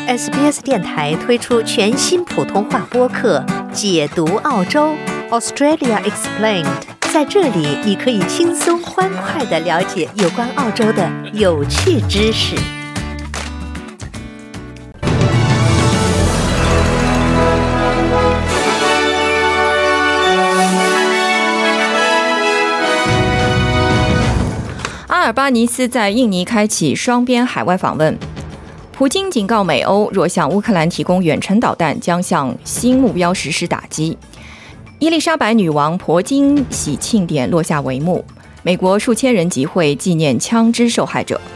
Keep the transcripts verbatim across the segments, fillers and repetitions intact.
S B S 电台推出全新普通话播客《解读澳洲 Australia Explained》，在这里你可以轻松欢快地了解有关澳洲的有趣知识。 阿尔巴尼斯在印尼开启双边海外访问。普京警告美欧，若向乌克兰提供远程导弹，将向新目标实施打击。伊丽莎白女王铂金喜庆典落下帷幕，美国数千人集会纪念枪支受害者。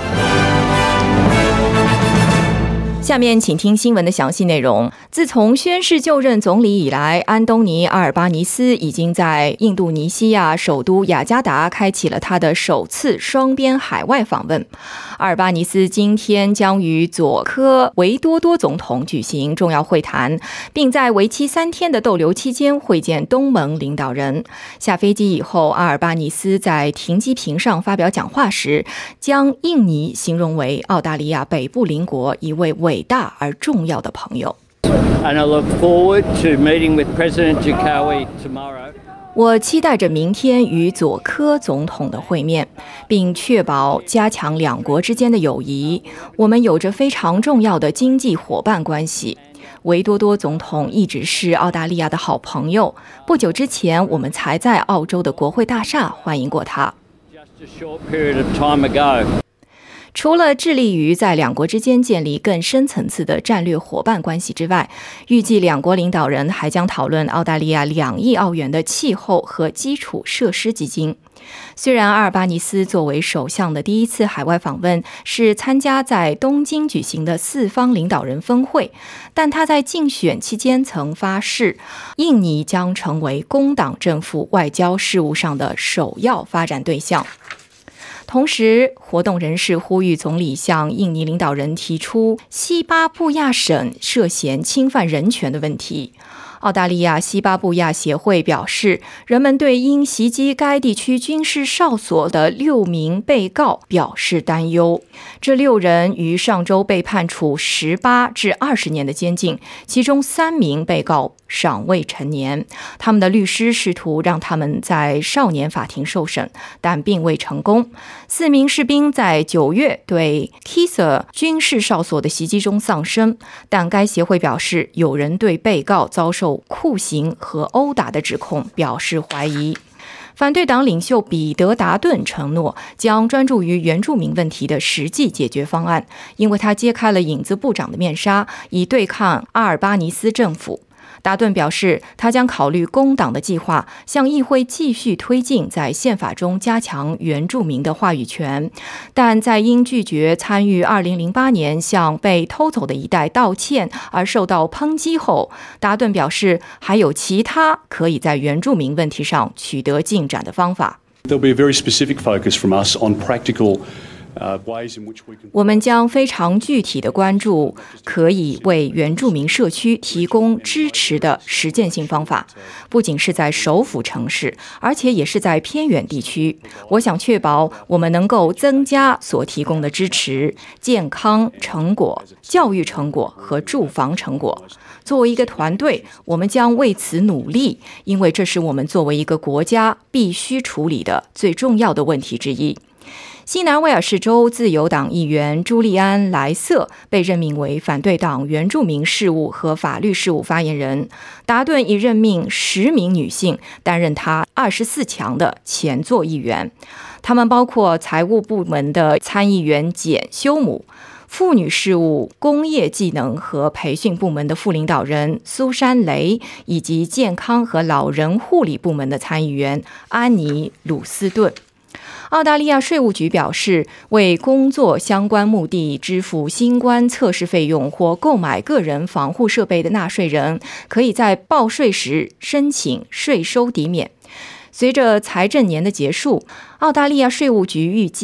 下面请听新闻的详细内容。自从宣誓就任总理以来，安东尼·阿尔巴尼斯已经在印度尼西亚首都雅加达开启了他的首次双边海外访问。阿尔巴尼斯今天将与佐科·维多多总统举行重要会谈，并在为期三天的逗留期间会见东盟领导人。下飞机以后，阿尔巴尼斯在停机坪上发表讲话时，将印尼形容为澳大利亚北部邻国一位伟大而重要的朋友。 And I look forward to meeting with President Jokowi tomorrow. 我期待着明天与佐科总统的会面，并确保加强两国之间的友谊。我们有着非常重要的经济伙伴关系。维多多总统一直是澳大利亚的好朋友。不久之前，我们才在澳洲的国会大厦欢迎过他。 Just a short period of time ago. 除了致力于在两国之间建立更深层次的战略伙伴关系之外，预计两国领导人还将讨论澳大利亚两亿澳元的气候和基础设施基金。虽然阿尔巴尼斯作为首相的第一次海外访问是参加在东京举行的四方领导人峰会，但他在竞选期间曾发誓，印尼将成为工党政府外交事务上的首要发展对象。同时，活动人士呼吁总理向印尼领导人提出西巴布亚省涉嫌侵犯人权的问题。澳大利亚西巴布亚协会表示，人们对因袭击该地区军事哨所的六名被告表示担忧。这六人于上周被判处十八至二十年的监禁，其中三名被告尚未成年。他们的律师试图让他们在少年法庭受审，但并未成功。四名士兵在九月对 Kisa 军事哨所的袭击中丧生，但该协会表示，有人对被告遭受酷刑和殴打的指控表示怀疑。反对党领袖彼得·达顿承诺将专注于原住民问题的实际解决方案，因为他揭开了影子部长的面纱，以对抗阿尔巴尼斯政府。达顿表示，他将考虑工党的计划，向议会继续推进在宪法中加强原住民的话语权。但在因拒绝参与二零零八年向被偷走的一代道歉而受到抨击后，达顿表示还有其他可以在原住民问题上取得进展的方法。 There'll be a very specific focus from us on practical 我们将非常具体的关注可以为原住民社区提供支持的实践性方法，不仅是在首府城市，而且也是在偏远地区。我想确保我们能够增加所提供的支持、健康成果、教育成果和住房成果。作为一个团队，我们将为此努力，因为这是我们作为一个国家必须处理的最重要的问题之一。西南威尔士州自由党议员朱利安·莱瑟被任命为反对党原住民事务和法律事务发言人。达顿已任命十名女性担任他二十四强的前座议员，他们包括财务部门的参议员简·休姆、妇女事务、工业技能和培训部门的副领导人苏珊·雷，以及健康和老人护理部门的参议员安妮·鲁斯顿。澳大利亚税务局表示，为工作相关目的支付新冠测试费用或购买个人防护设备的纳税人，可以在报税时申请税收抵免。随着财政年的结束，澳大利亚税务局预计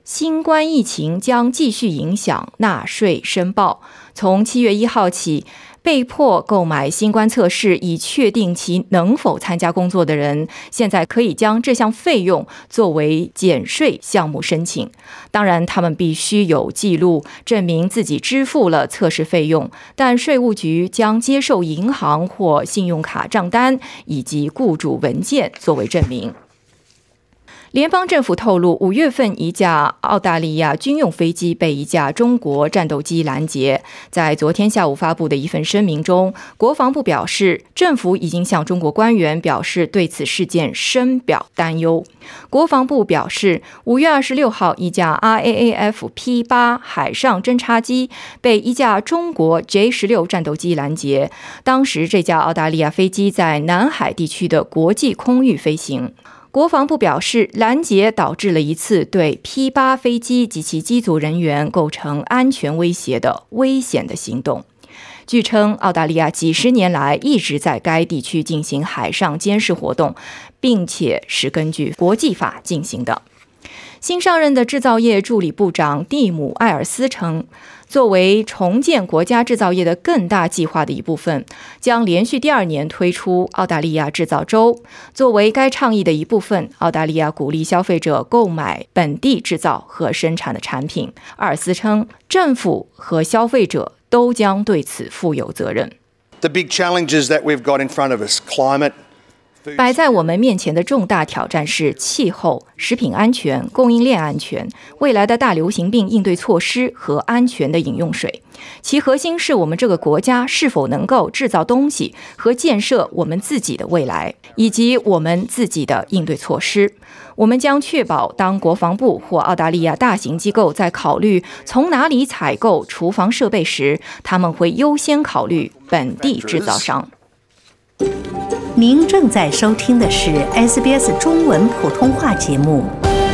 新冠疫情将继续影响纳税申报。从七月一号起，被迫购买新冠测试以确定其能否参加工作的人，现在可以将这项费用作为减税项目申请。当然，他们必须有记录证明自己支付了测试费用，但税务局将接受银行或信用卡账单以及雇主文件作为证明。联邦政府透露，五月份一架澳大利亚军用飞机被一架中国战斗机拦截。在昨天下午发布的一份声明中，国防部表示，政府已经向中国官员表示对此事件深表担忧。国防部表示，五月二十六号，一架 R A A F P 八 海上侦察机被一架中国 J 十六 战斗机拦截。当时，这架澳大利亚飞机在南海地区的国际空域飞行。国防部表示，拦截导致了一次对 P 八 飞机及其机组人员构成安全威胁的危险的行动。据称，澳大利亚几十年来一直在该地区进行海上监视活动，并且是根据国际法进行的。新上任的制造业助理部长蒂姆·艾尔斯称，作为重建国家制造业的更大计划的一部分，将连续第二年推出澳大利亚制造周。作为该倡议的一部分，澳大利亚鼓励消费者购买本地制造和生产的产品。阿尔斯称，政府和消费者都将对此负有责任。 The big challenges that we've got in front of us, climate, 摆在我们面前的重大挑战是气候、食品安全、供应链安全、未来的大流行病应对措施和安全的饮用水。其核心是我们这个国家是否能够制造东西和建设我们自己的未来，以及我们自己的应对措施。我们将确保，当国防部或澳大利亚大型机构在考虑从哪里采购厨房设备时，他们会优先考虑本地制造商。 您正在收听的是 S B S 中文普通话节目。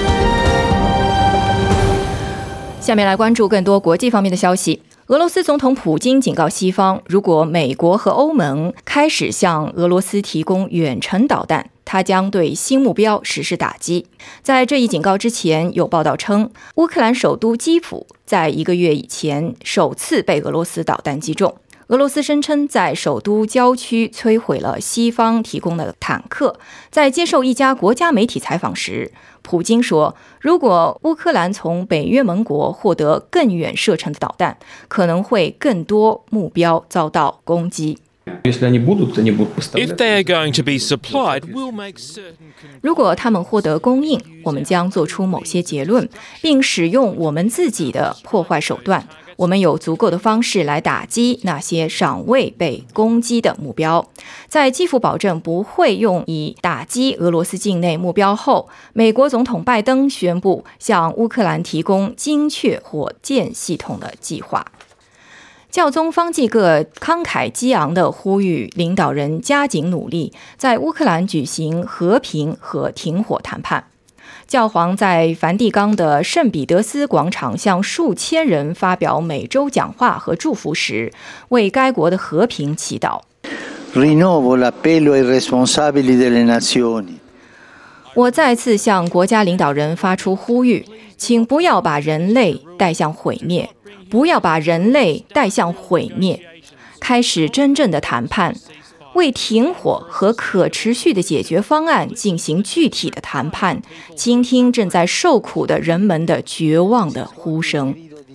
下面来关注更多国际方面的消息。俄罗斯总统普京警告西方，如果美国和欧盟开始向俄罗斯提供远程导弹，他将对新目标实施打击。在这一警告之前，有报道称，乌克兰首都基辅在一个月以前首次被俄罗斯导弹击中。俄罗斯声称在首都郊区摧毁了西方提供的坦克。在接受一家国家媒体采访时，普京说，如果乌克兰从北约盟国获得更远射程的导弹，可能会更多目标遭到攻击。 If they are going to be supplied, we'll make certain. 如果他们获得供应，我们将做出某些结论，并使用我们自己的破坏手段。我们有足够的方式来打击那些尚未被攻击的目标。在基辅保证不会用以打击俄罗斯境内目标后，美国总统拜登宣布向乌克兰提供精确火箭系统的计划。教宗方济各慷慨激昂地呼吁领导人加紧努力，在乌克兰举行和平和停火谈判。教皇在梵蒂冈的圣彼得斯广场向数千人发表每周讲话和祝福时，为该国的和平祈祷。 Rinnovo l'appello ai responsabili delle nazioni. 我再次向国家领导人发出呼吁，请不要把人类带向毁灭，不要把人类带向毁灭，开始真正的谈判。为停火和可持续的解决方案进行具体的谈判，倾听正在受苦的人们的绝望的呼声。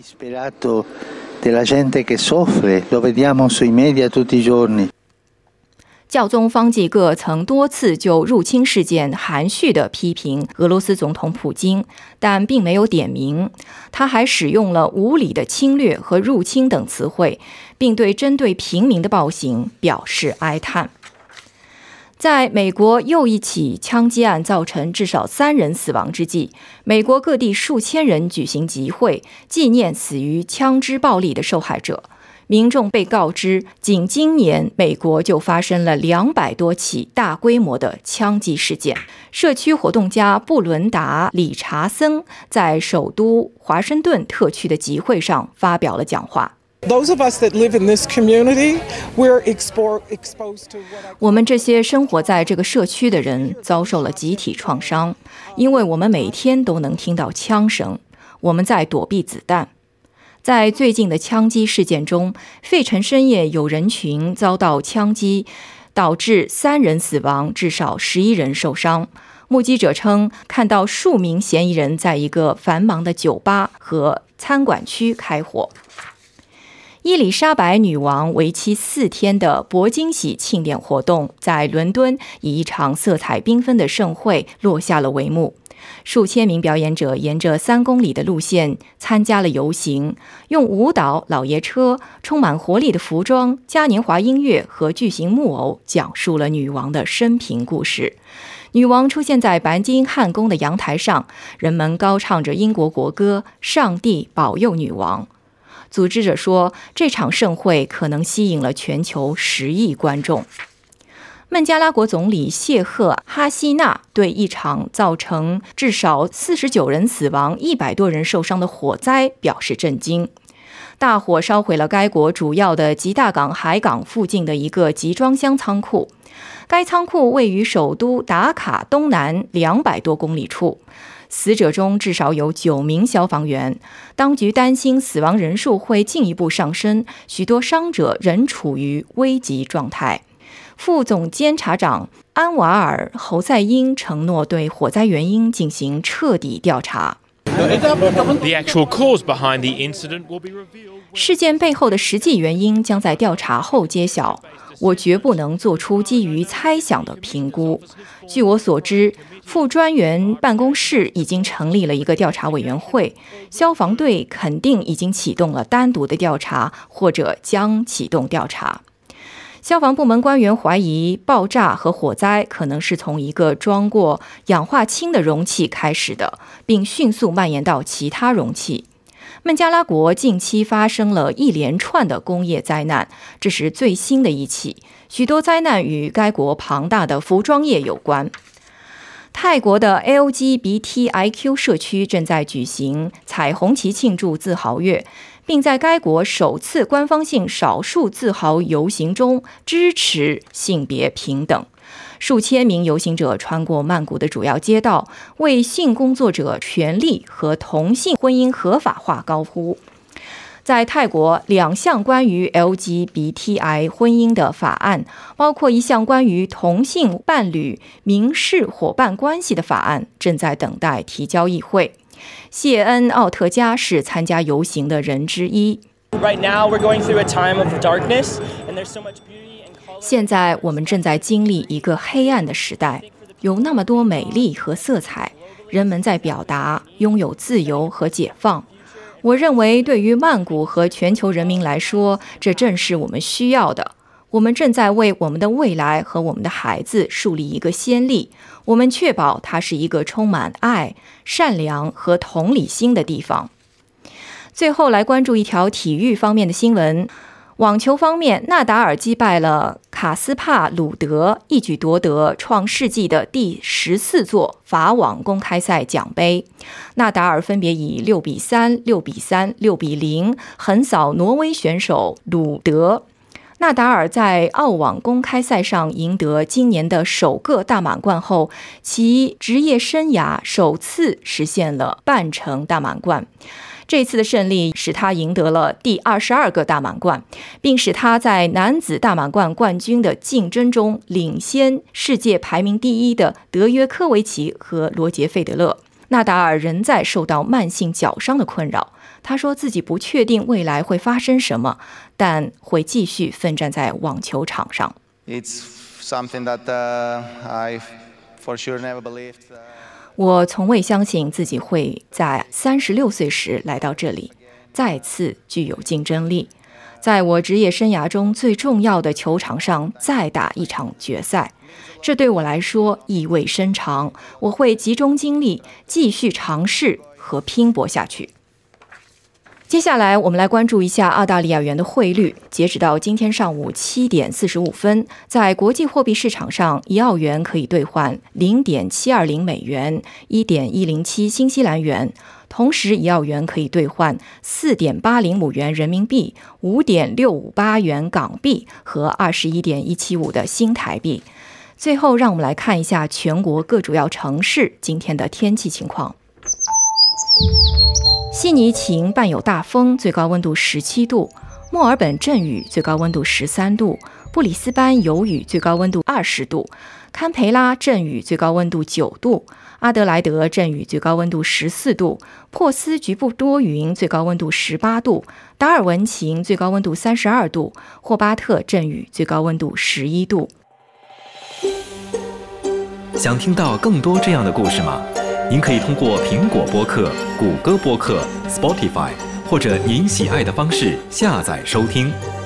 教宗方济各曾多次就入侵事件含蓄地批评俄罗斯总统普京，但并没有点名。他还使用了无理的侵略和入侵等词汇，并对针对平民的暴行表示哀叹。在美国又一起枪击案造成至少三人死亡之际，美国各地数千人举行集会，纪念死于枪支暴力的受害者。民众被告知，仅今年美国就发生了两百多起大规模的枪击事件。社区活动家布伦达·理查森在首都华盛顿特区的集会上发表了讲话。 Those of us that live in this community, we're exposed to what 我们这些生活在这个社区的人遭受了集体创伤，因为我们每天都能听到枪声。 我们在躲避子弹。在最近的枪击事件中，费城深夜有人群遭到枪击，导致三人死亡，至少十一人受伤。目击者称，看到数名嫌疑人在一个繁忙的酒吧和餐馆区开火。伊丽莎白女王为期四天的铂金喜庆典活动在伦敦以一场色彩缤纷的盛会落下了帷幕。数千名表演者沿着三公里的路线参加了游行，用舞蹈、老爷车、充满活力的服装、嘉年华音乐和巨型木偶讲述了女王的生平故事。女王出现在白金汉宫的阳台上，人们高唱着英国国歌《上帝保佑女王》。组织者说，这场盛会可能吸引了全球十亿观众。孟加拉国总理谢赫哈希纳对一场造成至少四十九人死亡、一百多人受伤的火灾表示震惊。大火烧毁了该国主要的吉大港海港附近的一个集装箱仓库，该仓库位于首都达卡东南两百多公里处。死者中至少有九名消防员，当局担心死亡人数会进一步上升，许多伤者仍处于危急状态。副总监察长安瓦尔·侯赛因承诺对火灾原因进行彻底调查。 The actual cause behind the incident will be revealed. 事件背后的实际原因将在调查后揭晓。我绝不能做出基于猜想的评估。据我所知，副专员办公室已经成立了一个调查委员会，消防队肯定已经启动了单独的调查，或者将启动调查。消防部门官员怀疑爆炸和火灾可能是从一个装过氧化氢的容器开始的，并迅速蔓延到其他容器。孟加拉国近期发生了一连串的工业灾难，这是最新的一起，许多灾难与该国庞大的服装业有关。泰国的 L G B T I Q 社区正在举行彩虹旗庆祝自豪月，并在该国首次官方性少数自豪游行中支持性别平等。数千名游行者穿过曼谷的主要街道，为性工作者权利和同性婚姻合法化高呼。在泰国，两项关于 L G B T I 婚姻的法案，包括一项关于同性伴侣民事伙伴关系的法案，正在等待提交议会。谢恩·奥特加是参加游行的人之一。现在我们正在经历一个黑暗的时代，有那么多美丽和色彩，人们在表达，拥有自由和解放。我认为对于曼谷和全球人民来说，这正是我们需要的。我们正在为我们的未来和我们的孩子树立一个先例，我们确保它是一个充满爱、善良和同理心的地方。最后来关注一条体育方面的新闻。网球方面，纳达尔击败了卡斯帕鲁德，一举夺得创世纪的第十四座法网公开赛奖杯。纳达尔分别以六比三、六比三、六比零横扫挪威选手鲁德。纳达尔在澳网公开赛上赢得今年的首个大满贯后，其职业生涯首次实现了半程大满贯。这次的胜利使他赢得了第二十二个大满贯，并使他在男子大满贯冠军的竞争中领先世界排名第一的德约科维奇和罗杰费德勒。纳达尔仍在受到慢性脚伤的困扰，他说自己不确定未来会发生什么，但会继续奋战在网球场上。 It's something that, uh, I for sure never believed. 我从未相信自己会在三十六岁时来到这里，再次具有竞争力，在我职业生涯中最重要的球场上再打一场决赛。这对我来说意味深长，我会集中精力继续尝试和拼搏下去。接下来我们来关注一下澳大利亚元的汇率。截止到今天上午七点四十五分，在国际货币市场上，一澳元可以兑换 零点七二零美元、一点一零七新西兰元，同时一澳元可以兑换 四点八零五元人民币、五点六五八元港币和 二十一点一七五的新台币。最后让我们来看一下全国各主要城市今天的天气情况。 悉尼晴伴有大风，最高温度十七度；墨尔本阵雨，最高温度十三度；布里斯班有雨，最高温度二十度；堪培拉阵雨，最高温度九度；阿德莱德阵雨，最高温度十四度；珀斯局部多云，最高温度十八度；达尔文晴，最高温度三十二度；霍巴特阵雨，最高温度十一度。 想听到更多这样的故事吗？您可以通过苹果播客、谷歌播客、Spotify 或者您喜爱的方式下载收听。